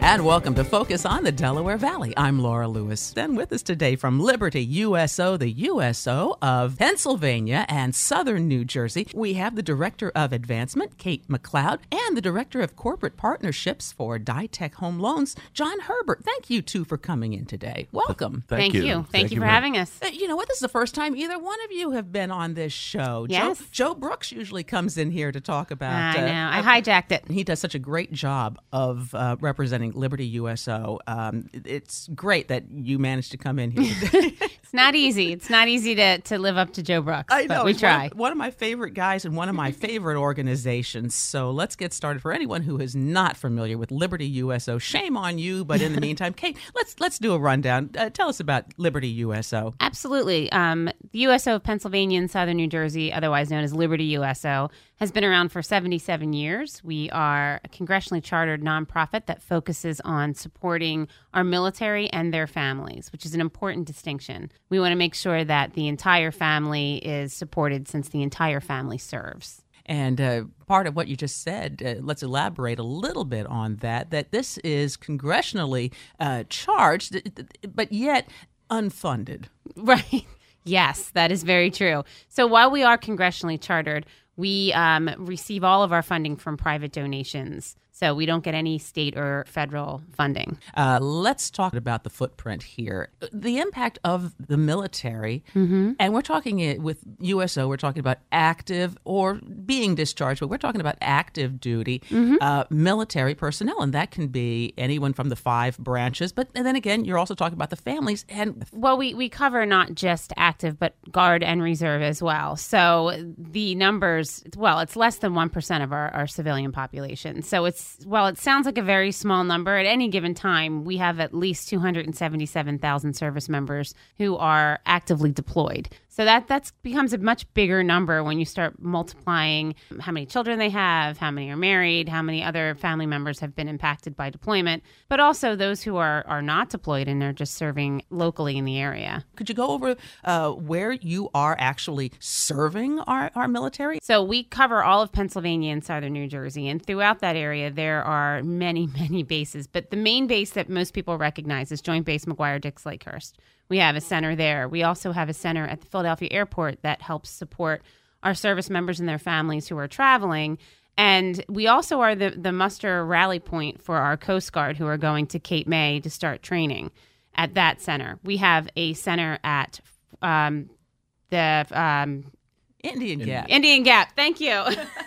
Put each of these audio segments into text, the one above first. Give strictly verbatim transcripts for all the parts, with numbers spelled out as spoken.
And welcome to Focus on the Delaware Valley. I'm Laura Lewis. And with us today from Liberty U S O, the U S O of Pennsylvania and Southern New Jersey, we have the Director of Advancement, Kate McLeod, and the Director of Corporate Partnerships for Ditech Home Loans, John Herbert. Thank you two for coming in today. Welcome. Thank, Thank you. you. Thank, Thank you for having us. Uh, you know what? This is the first time either one of you have been on this show. Yes. Joe, Joe Brooks usually comes in here to talk about. I know. Uh, I hijacked it. He does such a great job of uh, representing Liberty U S O. Um, it's great that you managed to come in here today. It's not easy. It's not easy to, to live up to Joe Brooks. I know. But we He's try. One of, one of my favorite guys and one of my favorite organizations. So let's get started. For anyone who is not familiar with Liberty U S O, shame on you. But in the meantime, Kate, let's let's do a rundown. Uh, tell us about Liberty U S O. Absolutely. Um, the U S O of Pennsylvania and Southern New Jersey, otherwise known as Liberty U S O, has been around for seventy-seven years. We are a congressionally chartered nonprofit that focuses on supporting our military and their families, which is an important distinction. We want to make sure that the entire family is supported since the entire family serves. And uh, part of what you just said, uh, let's elaborate a little bit on that, that this is congressionally uh, charged, but yet unfunded. Right. Yes, that is very true. So while we are congressionally chartered, we um, receive all of our funding from private donations. So we don't get any state or federal funding. Uh, let's talk about the footprint here. The impact of the military, mm-hmm. and we're talking it with U S O, we're talking about active or being discharged, but we're talking about active duty mm-hmm. uh, military personnel, and that can be anyone from the five branches. But and then again, you're also talking about the families. And well, we, we cover not just active, but Guard and Reserve as well. So the numbers, well, it's less than one percent of our, our civilian population. So it's Well, it sounds like a very small number. At any given time, we have at least two hundred seventy-seven thousand service members who are actively deployed. So that that's becomes a much bigger number when you start multiplying how many children they have, how many are married, how many other family members have been impacted by deployment, but also those who are, are not deployed and are just serving locally in the area. Could you go over uh, where you are actually serving our, our military? So we cover all of Pennsylvania and Southern New Jersey, and throughout that area, there are many, many bases. But the main base that most people recognize is Joint Base McGuire-Dix Lakehurst. We have a center there. We also have a center at the Philadelphia Airport that helps support our service members and their families who are traveling. And we also are the, the muster rally point for our Coast Guard who are going to Cape May to start training at that center. We have a center at um, the... Um, Indian Gap. Indian Gap. Thank you.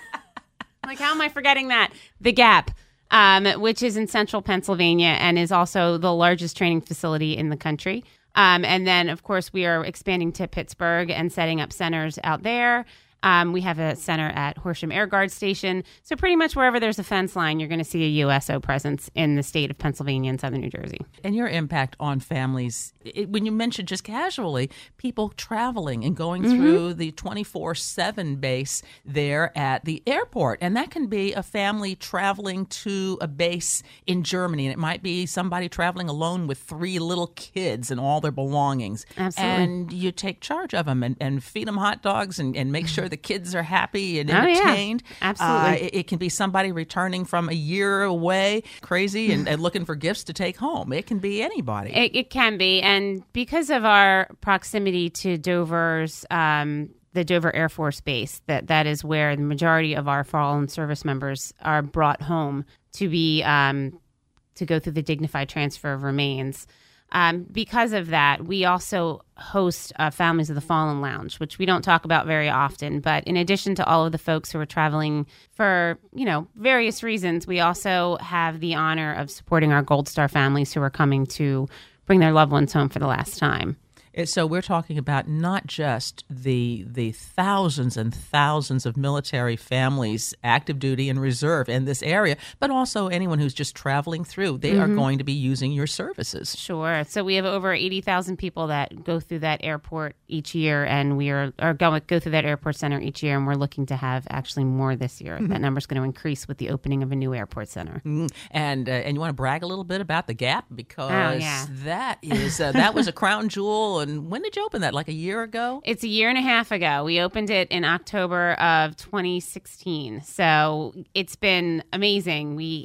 Like, how am I forgetting that? The Gap, um, which is in central Pennsylvania and is also the largest training facility in the country. Um, and then, of course, we are expanding to Pittsburgh and setting up centers out there. Um, we have a center at Horsham Air Guard Station. So pretty much wherever there's a fence line, you're going to see a U S O presence in the state of Pennsylvania and Southern New Jersey. And your impact on families, it, when you mentioned just casually, people traveling and going mm-hmm. through the twenty-four seven base there at the airport. And that can be a family traveling to a base in Germany. And it might be somebody traveling alone with three little kids and all their belongings. Absolutely. And you take charge of them and, and feed them hot dogs and, and make sure the kids are happy and oh, entertained. Yeah. Absolutely. Uh, it, it can be somebody returning from a year away, crazy, and, and looking for gifts to take home. It can be anybody. It, it can be. And because of our proximity to Dover's, um, the Dover Air Force Base, that, that is where the majority of our fallen service members are brought home to be um, to go through the dignified transfer of remains. Um, because of that, we also host uh, Families of the Fallen Lounge, which we don't talk about very often. But in addition to all of the folks who are traveling for, you know, various reasons, we also have the honor of supporting our Gold Star families who are coming to bring their loved ones home for the last time. So we're talking about not just the the thousands and thousands of military families, active duty and reserve in this area, but also anyone who's just traveling through. They mm-hmm. are going to be using your services. Sure. So we have over eighty thousand people that go through that airport each year, and we are, are going go through that airport center each year, and we're looking to have actually more this year. Mm-hmm. That number's going to increase with the opening of a new airport center. Mm-hmm. And uh, and you want to brag a little bit about the Gap because oh, yeah. that is uh, that was a crown jewel. And when did you open that? Like a year ago? It's a year and a half ago. We opened it in October of twenty sixteen. So it's been amazing. We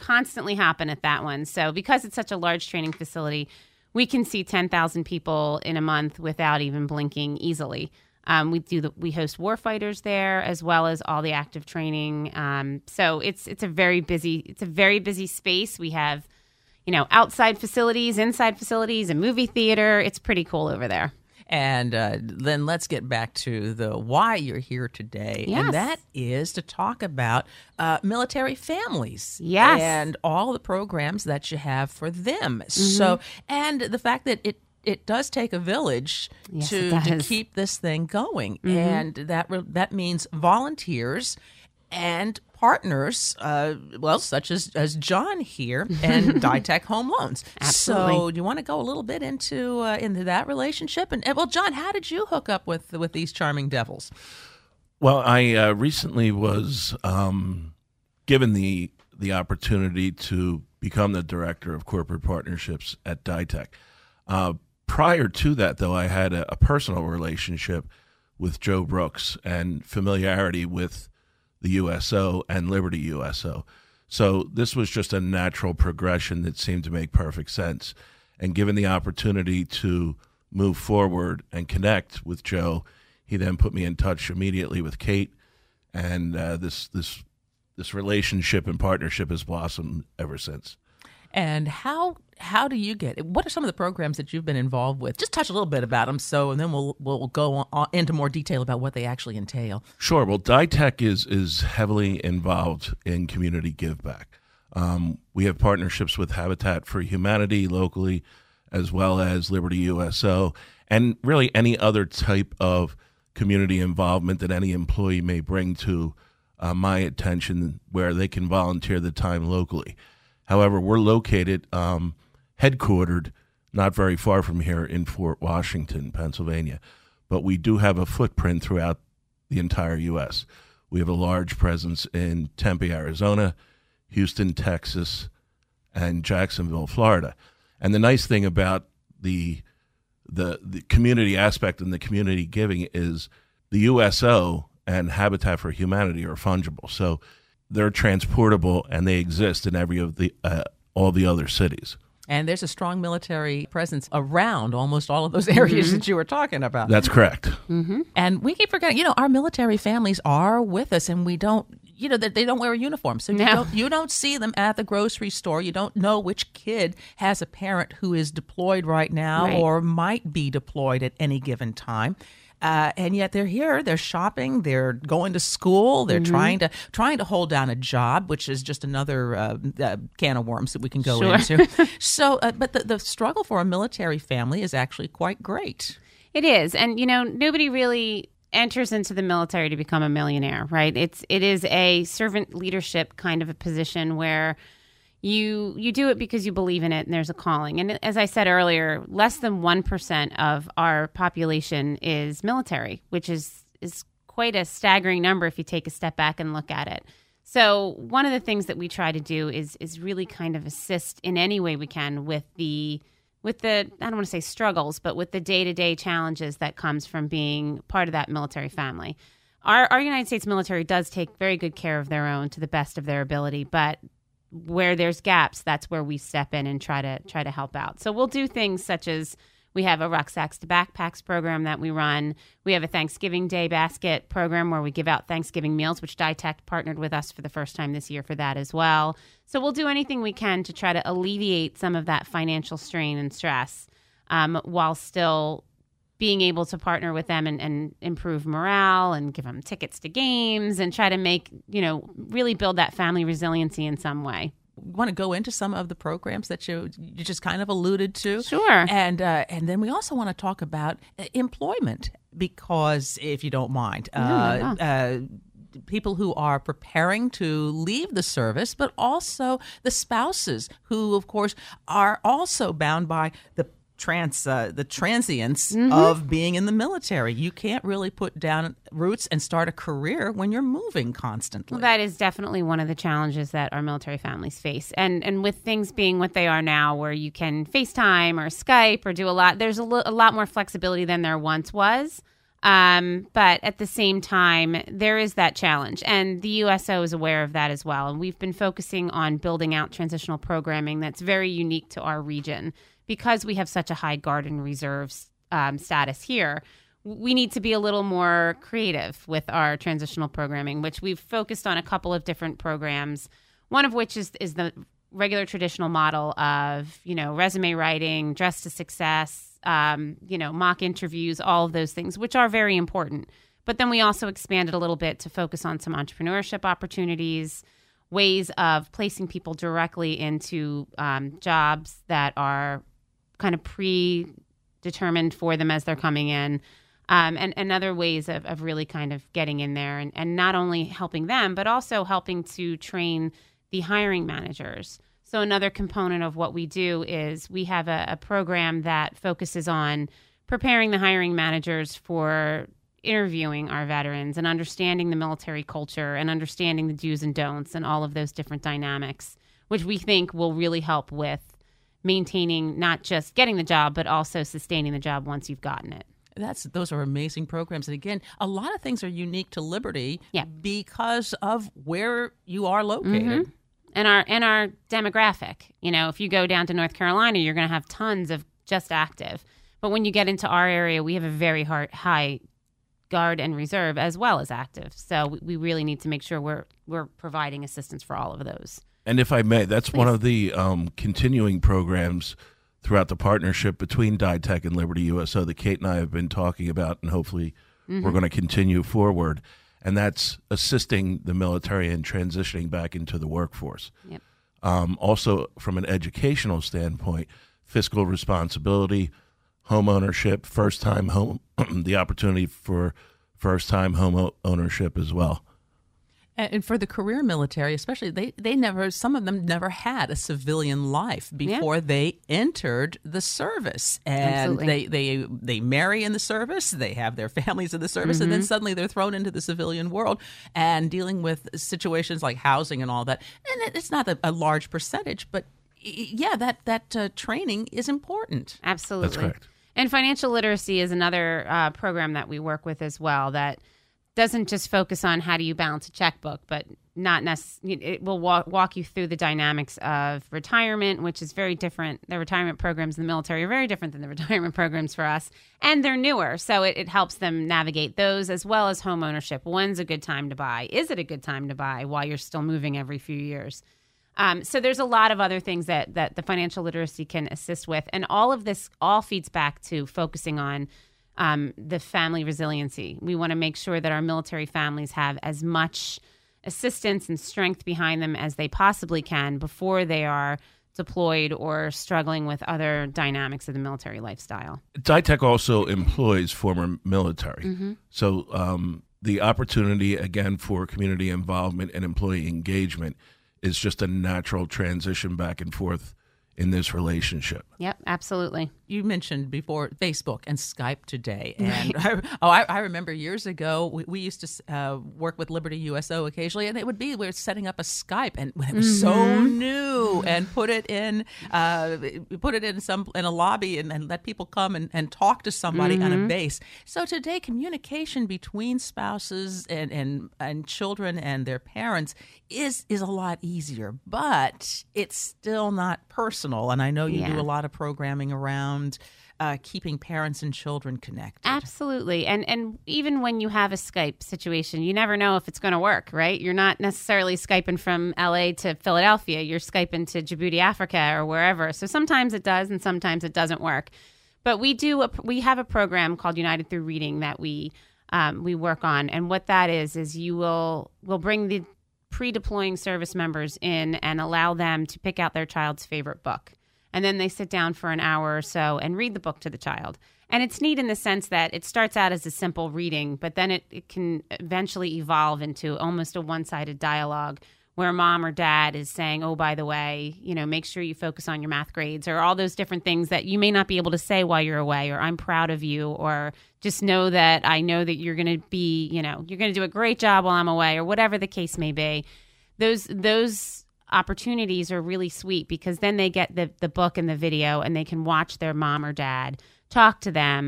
constantly happen at that one. So because it's such a large training facility, we can see ten thousand people in a month without even blinking easily. Um, we do the, we host warfighters there as well as all the active training. Um, so it's it's a very busy it's a very busy space. We have, you know, outside facilities, inside facilities, a movie theater. It's pretty cool over there. And uh, then let's get back to the why you're here today. Yes. And that is to talk about uh, military families. Yes. And all the programs that you have for them. Mm-hmm. So, and the fact that it It does take a village yes, to, to keep this thing going. Mm-hmm. And that that means volunteers and partners, uh, well, such as, as John here and DiTech Home Loans. Absolutely. So do you want to go a little bit into uh, into that relationship? And, and well, John, how did you hook up with with these charming devils? Well, I uh, recently was um, given the the opportunity to become the director of corporate partnerships at DiTech. Uh, prior to that, though, I had a, a personal relationship with Joe Brooks and familiarity with the U S O and Liberty U S O. So this was just a natural progression that seemed to make perfect sense. And given the opportunity to move forward and connect with Joe, he then put me in touch immediately with Kate, and uh, this this this relationship and partnership has blossomed ever since. And how how do you get? What are some of the programs that you've been involved with? Just touch a little bit about them, so and then we'll we'll go on into more detail about what they actually entail. Sure. Well, DiTech is is heavily involved in community giveback. Um, we have partnerships with Habitat for Humanity locally, as well as Liberty U S O, and really any other type of community involvement that any employee may bring to uh, my attention, where they can volunteer the time locally. However, we're located, um, headquartered, not very far from here in Fort Washington, Pennsylvania, but we do have a footprint throughout the entire U S. We have a large presence in Tempe, Arizona, Houston, Texas, and Jacksonville, Florida. And the nice thing about the the the community aspect and the community giving is the U S O and Habitat for Humanity are fungible. So they're transportable, and they exist in every of the uh, all the other cities. And there's a strong military presence around almost all of those areas mm-hmm. that you were talking about. That's correct. Mm-hmm. And we keep forgetting, you know, our military families are with us, and we don't, you know, they don't wear a uniform. So no. you, don't, you don't see them at the grocery store. You don't know which kid has a parent who is deployed right now right. or might be deployed at any given time. Uh, and yet they're here, they're shopping, they're going to school, they're mm-hmm. trying to trying to hold down a job, which is just another uh, uh, can of worms that we can go sure. into. So, uh, but the, the struggle for a military family is actually quite great. It is. And, you know, nobody really enters into the military to become a millionaire, right? It's it is a servant leadership kind of a position where You you do it because you believe in it, and there's a calling. And as I said earlier, less than one percent of our population is military, which is, is quite a staggering number if you take a step back and look at it. So one of the things that we try to do is is really kind of assist in any way we can with the, with the I don't want to say struggles, but with the day-to-day challenges that comes from being part of that military family. Our, our United States military does take very good care of their own to the best of their ability, but where there's gaps, that's where we step in and try to try to help out. So we'll do things such as we have a Rucksacks to Backpacks program that we run. We have a Thanksgiving Day basket program where we give out Thanksgiving meals, which DiTech partnered with us for the first time this year for that as well. So we'll do anything we can to try to alleviate some of that financial strain and stress um, while still being able to partner with them and, and improve morale and give them tickets to games and try to make, you know, really build that family resiliency in some way. Want to go into some of the programs that you you just kind of alluded to? Sure. And uh, and then we also want to talk about uh, employment, because if you don't mind, uh, yeah, yeah. Uh, people who are preparing to leave the service, but also the spouses who, of course, are also bound by the trans uh, the transience mm-hmm. of being in the military. You can't really put down roots and start a career when you're moving constantly. Well, that is definitely one of the challenges that our military families face. And and with things being what they are now, where you can FaceTime or Skype or do a lot, there's a, lo- a lot more flexibility than there once was. Um, but at the same time, there is that challenge. And the U S O is aware of that as well. And we've been focusing on building out transitional programming that's very unique to our region. Because we have such a high Guard and Reserves um, status here, we need to be a little more creative with our transitional programming, which we've focused on a couple of different programs, one of which is, is the regular traditional model of, you know, resume writing, dress to success, um, you know, mock interviews, all of those things, which are very important. But then we also expanded a little bit to focus on some entrepreneurship opportunities, ways of placing people directly into um, jobs that are kind of predetermined for them as they're coming in, um, and, and other ways of, of really kind of getting in there and, and not only helping them, but also helping to train the hiring managers. So another component of what we do is we have a, a program that focuses on preparing the hiring managers for interviewing our veterans and understanding the military culture and understanding the do's and don'ts and all of those different dynamics, which we think will really help with maintaining not just getting the job, but also sustaining the job once you've gotten it. That's those are amazing programs. And again, a lot of things are unique to Liberty yeah. because of where you are located. Mm-hmm. And our and our demographic. You know, if you go down to North Carolina, you're going to have tons of just active. But when you get into our area, we have a very hard, high Guard and Reserve as well as active. So we really need to make sure we're we're providing assistance for all of those. And if I may, that's Please. one of the um, continuing programs throughout the partnership between DITEC and Liberty U S O that Kate and I have been talking about, and hopefully mm-hmm. we're going to continue forward. And that's assisting the military in transitioning back into the workforce. Yep. Um, also, from an educational standpoint, fiscal responsibility, home ownership, first-time home, the opportunity for first-time home ownership as well. And for the career military, especially, they, they never, some of them never had a civilian life before yeah. they entered the service. And they, they they marry in the service, they have their families in the service, mm-hmm. and then suddenly they're thrown into the civilian world and dealing with situations like housing and all that. And it's not a, a large percentage, but yeah, that, that uh, training is important. Absolutely. That's correct. And financial literacy is another uh, program that we work with as well that doesn't just focus on how do you balance a checkbook, but not necessarily. It will walk, walk you through the dynamics of retirement, which is very different. The retirement programs in the military are very different than the retirement programs for us, and they're newer. So it, it helps them navigate those, as well as home ownership. When's a good time to buy? Is it a good time to buy while you're still moving every few years? Um, so there's a lot of other things that, that the financial literacy can assist with. And all of this all feeds back to focusing on Um, the family resiliency. We want to make sure that our military families have as much assistance and strength behind them as they possibly can before they are deployed or struggling with other dynamics of the military lifestyle. DITEC also employs former military. Mm-hmm. So um, the opportunity, again, for community involvement and employee engagement is just a natural transition back and forth in this relationship. Yep, absolutely. You mentioned before Facebook and Skype today. And I, oh, I, I remember years ago, we, we used to uh, work with Liberty U S O occasionally, and it would be, we were setting up a Skype, and it was mm-hmm. so new, and put it in uh, put it in some in a lobby and, and let people come and, and talk to somebody mm-hmm. on a base. So today, communication between spouses and, and, and children and their parents is, is a lot easier, but it's still not personal. And I know you yeah. do a lot of programming around uh, keeping parents and children connected. Absolutely. And and even when you have a Skype situation, you never know if it's going to work, right? You're not necessarily Skyping from L A to Philadelphia. You're Skyping to Djibouti, Africa, or wherever. So sometimes it does and sometimes it doesn't work. But we do a, we have a program called United Through Reading that we um, we work on. And what that is, is you will will bring the pre-deploying service members in and allow them to pick out their child's favorite book. And then they sit down for an hour or so and read the book to the child. And it's neat in the sense that it starts out as a simple reading, but then it, it can eventually evolve into almost a one-sided dialogue where mom or dad is saying, oh, by the way, you know, make sure you focus on your math grades, or all those different things that you may not be able to say while you're away, or I'm proud of you, or just know that I know that you're going to be, you know, you're going to do a great job while I'm away, or whatever the case may be. Those, those opportunities are really sweet because then they get the, the book and the video and they can watch their mom or dad talk to them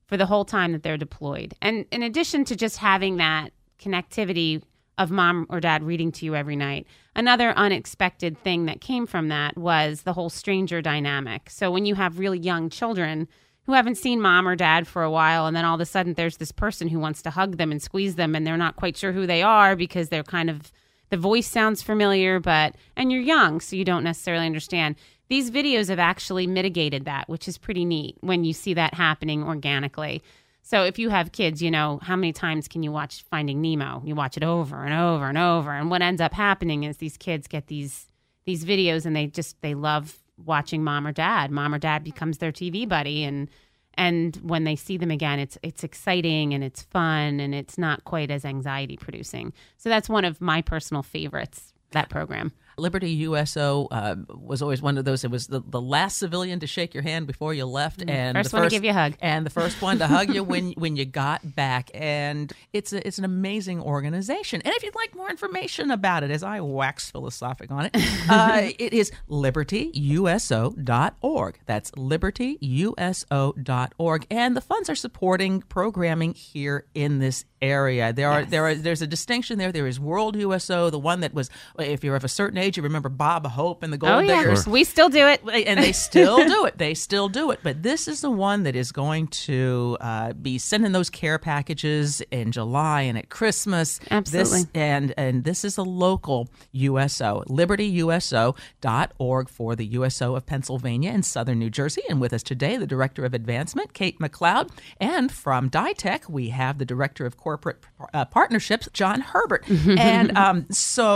for the whole time that they're deployed. And in addition to just having that connectivity of mom or dad reading to you every night, another unexpected thing that came from that was the whole stranger dynamic. So when you have really young children who haven't seen mom or dad for a while, and then all of a sudden there's this person who wants to hug them and squeeze them, and they're not quite sure who they are because they're kind of, the voice sounds familiar, but, and you're young, so you don't necessarily understand. These videos have actually mitigated that, which is pretty neat when you see that happening organically. So if you have kids, you know, how many times can you watch Finding Nemo? You watch it over and over and over. And what ends up happening is these kids get these these videos and they just, they love watching mom or dad. Mom or dad becomes their T V buddy. And and when they see them again, it's it's exciting and it's fun and it's not quite as anxiety producing. So that's one of my personal favorites, that program. Liberty U S O uh, was always one of those. It was the, the last civilian to shake your hand before you left, and first the one first to give you a hug, and the first one to hug you when when you got back. And it's a, it's an amazing organization. And if you'd like more information about it, as I wax philosophic on it, uh, it is liberty U S O dot org. That's liberty U S O dot org, and the funds are supporting programming here in this area. There are yes. there are there's a distinction there. There is World U S O, the one that was, if you're of a certain age, you remember Bob Hope and the Gold oh, yeah. Diggers. Sure. We still do it. And they still do it. They still do it. But this is the one that is going to uh, be sending those care packages in July and at Christmas. Absolutely. This, and, and this is a local U S O, liberty U S O dot org for the U S O of Pennsylvania and Southern New Jersey. And with us today, the Director of Advancement, Kate McLeod. And from DiTech, we have the Director of Corporate uh, Partnerships, John Herbert. and um,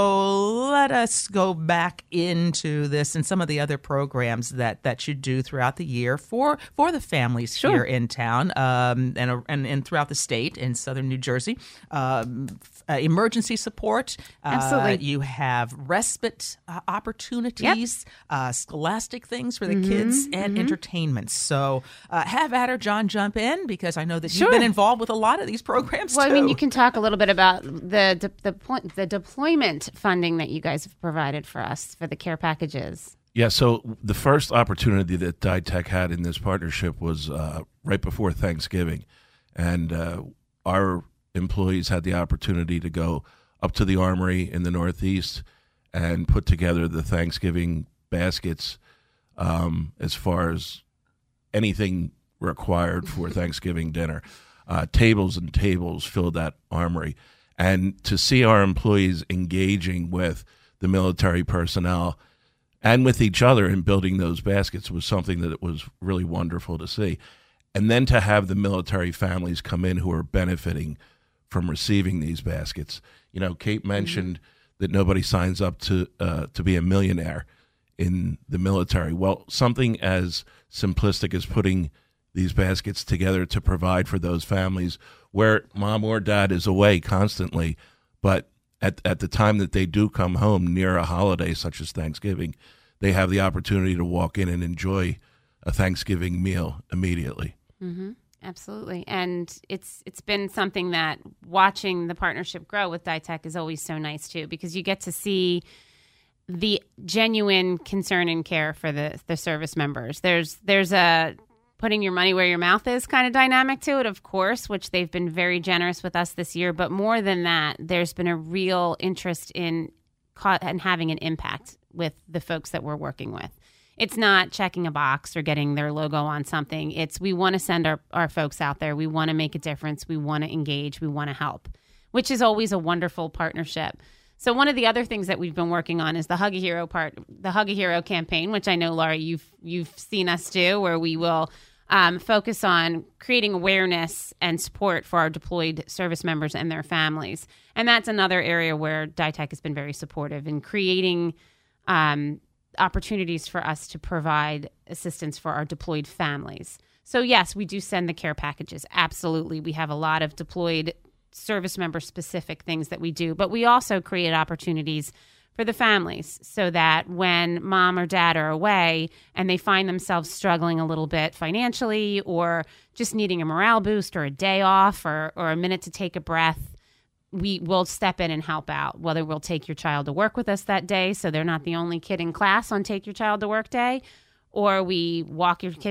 so let us go back into this and some of the other programs that, that you do throughout the year for, for the families sure. here in town um, and, and and throughout the state in Southern New Jersey. Um, uh, emergency support. Absolutely. Uh, you have respite uh, opportunities, yep. uh, scholastic things for the mm-hmm, kids, and mm-hmm. entertainment. So uh, have at her, John, jump in, because I know that sure. you've been involved with a lot of these programs well, too. I mean, you can talk a little bit about the de- the, point, the deployment funding that you guys have provided for us for the care packages. Yeah, so the first opportunity that DiTech had in this partnership was uh, right before Thanksgiving. And uh, our employees had the opportunity to go up to the Armory in the Northeast and put together the Thanksgiving baskets um, as far as anything required for Thanksgiving dinner. Uh, tables and tables filled that Armory. And to see our employees engaging with the military personnel and with each other in building those baskets was something that it was really wonderful to see. And then to have the military families come in who are benefiting from receiving these baskets. You know, Kate mentioned mm-hmm. that nobody signs up to uh, to be a millionaire in the military. Well, something as simplistic as putting these baskets together to provide for those families where mom or dad is away constantly, but at at the time that they do come home near a holiday such as Thanksgiving, they have the opportunity to walk in and enjoy a Thanksgiving meal immediately. Mm-hmm. Absolutely. And it's it's been something that watching the partnership grow with DiTech is always so nice too, because you get to see the genuine concern and care for the, the service members. There's there's a putting your money where your mouth is kind of dynamic to it, of course, which they've been very generous with us this year. But more than that, there's been a real interest in ca- and having an impact with the folks that we're working with. It's not checking a box or getting their logo on something. It's we want to send our, our folks out there. We want to make a difference. We want to engage. We want to help, which is always a wonderful partnership. So one of the other things that we've been working on is the Hug a Hero part, the Hug a Hero campaign, which I know, Laura, you've you've seen us do, where we will um, focus on creating awareness and support for our deployed service members and their families. And that's another area where DiTech has been very supportive in creating um, opportunities for us to provide assistance for our deployed families. So yes, we do send the care packages. Absolutely. We have a lot of deployed service member specific things that we do, but we also create opportunities for the families so that when mom or dad are away and they find themselves struggling a little bit financially or just needing a morale boost or a day off or, or a minute to take a breath, we will step in and help out, whether we'll take your child to work with us that day so they're not the only kid in class on Take Your Child to Work Day, or we walk your kid to,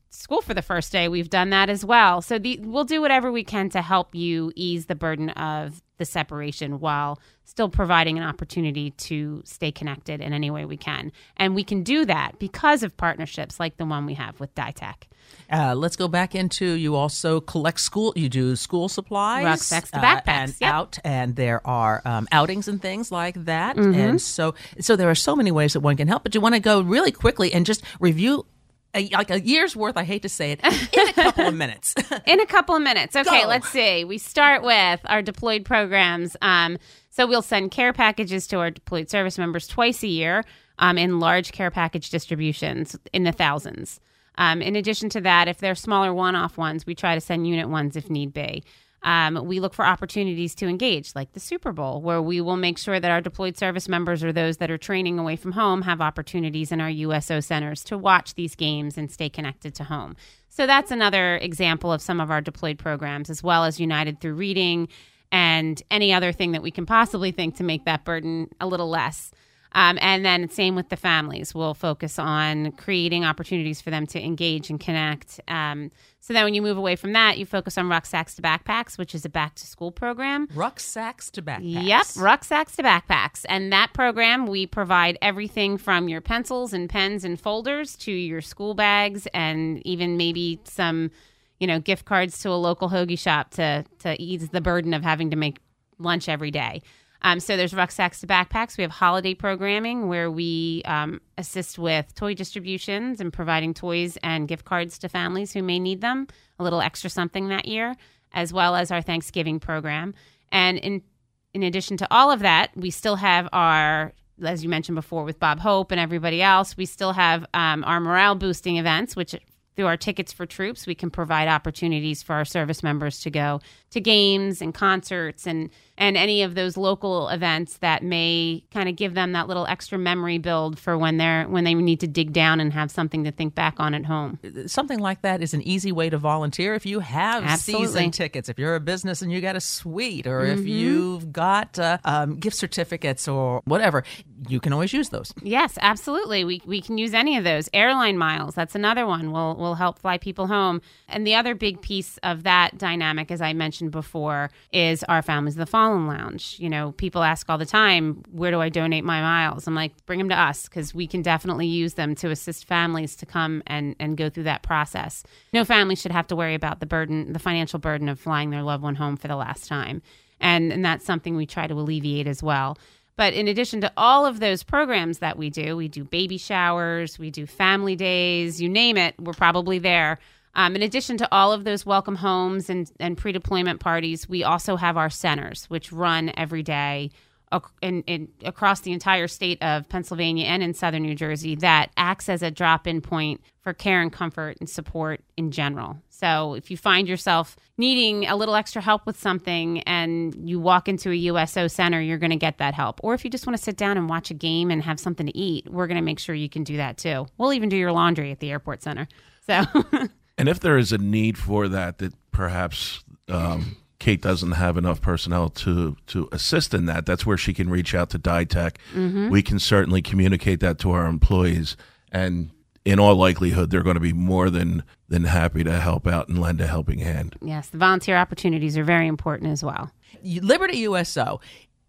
school for the first day, we've done that as well. So the, we'll do whatever we can to help you ease the burden of the separation while still providing an opportunity to stay connected in any way we can. And we can do that because of partnerships like the one we have with DiTech. Uh, let's go back into, you also collect school, you do school supplies. Rucksacks to backpacks. Uh, and yep. out, and there are um, outings and things like that. Mm-hmm. And so, so there are so many ways that one can help, but you want to go really quickly and just review A, like a year's worth, I hate to say it, in a couple of minutes. In a couple of minutes. Okay, Go. Let's see. We start with our deployed programs. Um, so we'll send care packages to our deployed service members twice a year um, in large care package distributions in the thousands. Um, in addition to that, if they're smaller one-off ones, we try to send unit ones if need be. Um, we look for opportunities to engage, like the Super Bowl, where we will make sure that our deployed service members or those that are training away from home have opportunities in our U S O centers to watch these games and stay connected to home. So that's another example of some of our deployed programs, as well as United Through Reading and any other thing that we can possibly think to make that burden a little less. Um, and then same with the families. We'll focus on creating opportunities for them to engage and connect. Um, so then when you move away from that, you focus on Rucksacks to Backpacks, which is a back-to-school program. Rucksacks to Backpacks. Yep, Rucksacks to Backpacks. And that program, we provide everything from your pencils and pens and folders to your school bags and even maybe some, you know, gift cards to a local hoagie shop to, to ease the burden of having to make lunch every day. Um, so there's Rucksacks to Backpacks. We have holiday programming where we um, assist with toy distributions and providing toys and gift cards to families who may need them, a little extra something that year, as well as our Thanksgiving program. And in in addition to all of that, we still have our, as you mentioned before with Bob Hope and everybody else, we still have um, our morale boosting events, which through our Tickets for Troops, we can provide opportunities for our service members to go to games and concerts and, and any of those local events that may kind of give them that little extra memory build for when they're when they need to dig down and have something to think back on at home. Something like that is an easy way to volunteer if you have Absolutely. season tickets, if you're a business and you got a suite, or Mm-hmm. if you've got uh, um, gift certificates or whatever, you can always use those. Yes, absolutely. We we can use any of those. Airline miles, that's another one. We'll, we'll help fly people home. And the other big piece of that dynamic, as I mentioned before, is our Families of the Fallen Lounge. You know, people ask all the time, where do I donate my miles? I'm like, bring them to us because we can definitely use them to assist families to come and, and go through that process. No family should have to worry about the burden, the financial burden of flying their loved one home for the last time. And, and that's something we try to alleviate as well. But in addition to all of those programs that we do, we do baby showers, we do family days, you name it, we're probably there. Um, in addition to all of those welcome homes and, and pre-deployment parties, we also have our centers, which run every day ac- in, in, across the entire state of Pennsylvania and in southern New Jersey that acts as a drop-in point for care and comfort and support in general. So if you find yourself needing a little extra help with something and you walk into a U S O center, you're going to get that help. Or if you just want to sit down and watch a game and have something to eat, we're going to make sure you can do that too. We'll even do your laundry at the airport center. So... And if there is a need for that, that perhaps um, Kate doesn't have enough personnel to, to assist in that, that's where she can reach out to DiTech. Mm-hmm. We can certainly communicate that to our employees. And in all likelihood, they're going to be more than, than happy to help out and lend a helping hand. Yes, the volunteer opportunities are very important as well. Liberty U S O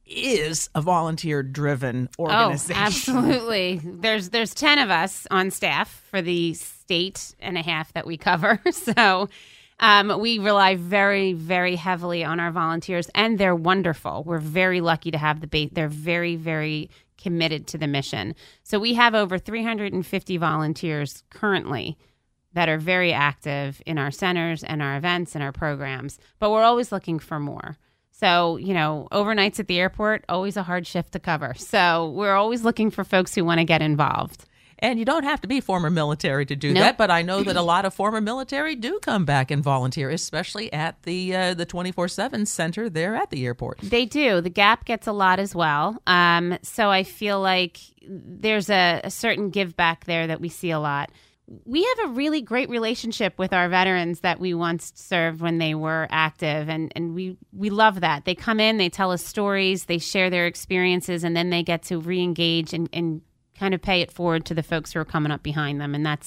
is a volunteer-driven organization. Oh, absolutely. There's there's ten of us on staff for the state and a half that we cover. So um, we rely very, very heavily on our volunteers, and they're wonderful. We're very lucky to have the base. They're very, very committed to the mission. So we have over three hundred fifty volunteers currently that are very active in our centers and our events and our programs, but we're always looking for more. So, you know, overnights at the airport, always a hard shift to cover. So we're always looking for folks who want to get involved. And you don't have to be former military to do Nope. that, but I know that a lot of former military do come back and volunteer, especially at the uh, the twenty-four seven center there at the airport. They do. The Gap gets a lot as well. Um, so I feel like there's a, a certain give back there that we see a lot. We have a really great relationship with our veterans that we once served when they were active, and, and we, we love that. They come in, they tell us stories, they share their experiences, and then they get to re-engage and, and kind of pay it forward to the folks who are coming up behind them, and that's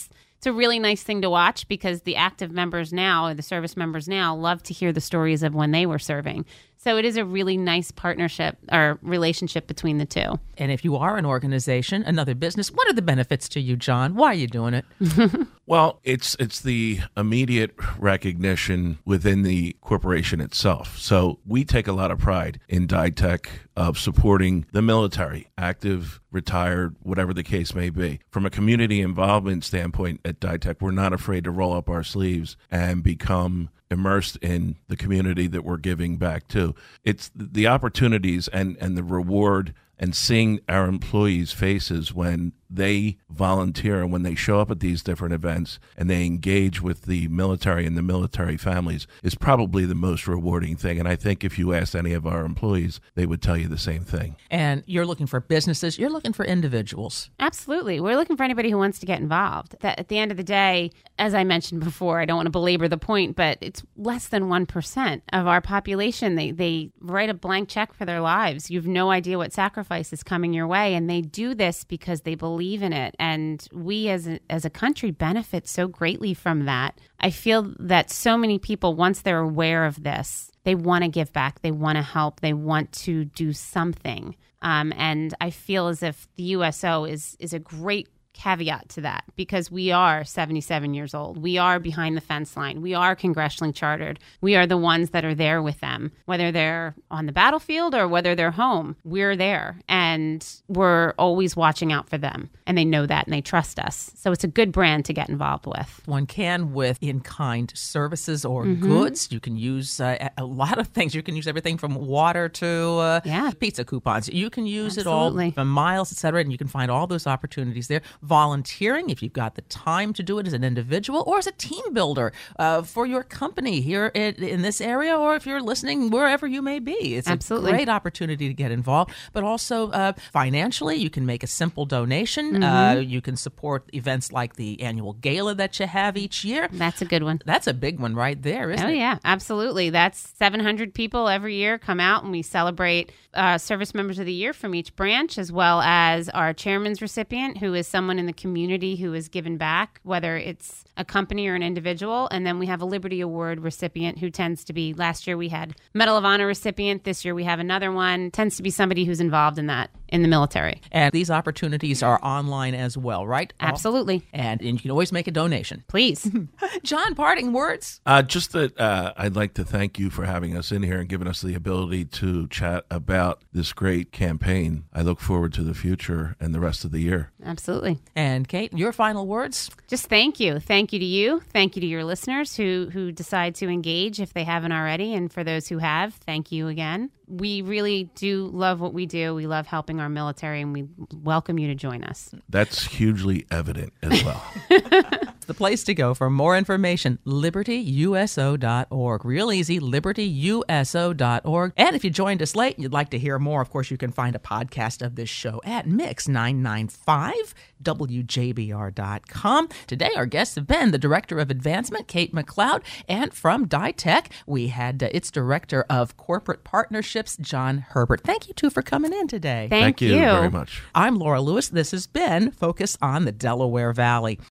it's a really nice thing to watch because the active members now, or the service members now, love to hear the stories of when they were serving. So it is a really nice partnership or relationship between the two. And if you are an organization, another business, what are the benefits to you, John? Why are you doing it? Well, it's it's the immediate recognition within the corporation itself. So we take a lot of pride in DiTech of supporting the military, active, retired, whatever the case may be. From a community involvement standpoint at DiTech, we're not afraid to roll up our sleeves and become immersed in the community that we're giving back to. It's the opportunities and, and the reward and seeing our employees' faces when they volunteer and when they show up at these different events and they engage with the military and the military families is probably the most rewarding thing. And I think if you asked any of our employees, they would tell you the same thing. And you're looking for businesses, you're looking for individuals. Absolutely. We're looking for anybody who wants to get involved. That at the end of the day, as I mentioned before, I don't want to belabor the point, but it's less than one percent of our population. They, they write a blank check for their lives. You have no idea what sacrifice is coming your way. And they do this because they believe in it. And we as a, as a country benefit so greatly from that. I feel that so many people, once they're aware of this, they want to give back. They want to help. They want to do something. Um, and I feel as if the U S O is is a great caveat to that because we are seventy-seven years old. We are behind the fence line. We are congressionally chartered. We are the ones that are there with them, whether they're on the battlefield or whether they're home. We're there and we're always watching out for them. And they know that and they trust us. So it's a good brand to get involved with. One can with in-kind services or Mm-hmm. goods. You can use uh, a lot of things. You can use everything from water to uh, Yeah. pizza coupons. You can use Absolutely. it all from miles, et cetera, and you can find all those opportunities there. Volunteering, if you've got the time to do it as an individual or as a team builder uh, for your company here in, in this area, or if you're listening wherever you may be. It's Absolutely. a great opportunity to get involved. But also uh, financially, you can make a simple donation. Mm-hmm. Uh, you can support events like the annual gala that you have each year. That's a good one. That's a big one right there, isn't Oh, it? yeah, absolutely. That's seven hundred people every year come out and we celebrate uh, service members of the year from each branch, as well as our chairman's recipient, who is someone in the community who has given back, whether it's a company or an individual. And then we have a Liberty Award recipient who tends to be, last year we had Medal of Honor recipient. This year we have another one. Tends to be somebody who's involved in that in the military. And these opportunities are online as well, right? Absolutely. And, and you can always make a donation. Please. John, parting words? Uh, just that uh, I'd like to thank you for having us in here and giving us the ability to chat about this great campaign. I look forward to the future and the rest of the year. Absolutely. And Kate, your final words? Just thank you. Thank you to you. Thank you to your listeners who, who decide to engage if they haven't already. And for those who have, thank you again. We really do love what we do. We love helping our military, and we welcome you to join us. That's hugely evident as well. The place to go for more information, liberty U S O dot org. Real easy, liberty U S O dot org. And if you joined us late and you'd like to hear more, of course, you can find a podcast of this show at mix nine nine five W J B R dot com. Today, our guests have been the Director of Advancement, Kate McLeod, and from DiTech, we had uh, its Director of Corporate Partnerships, John Herbert. Thank you two for coming in today. Thank, Thank you very much. I'm Laura Lewis. This has been Focus on the Delaware Valley.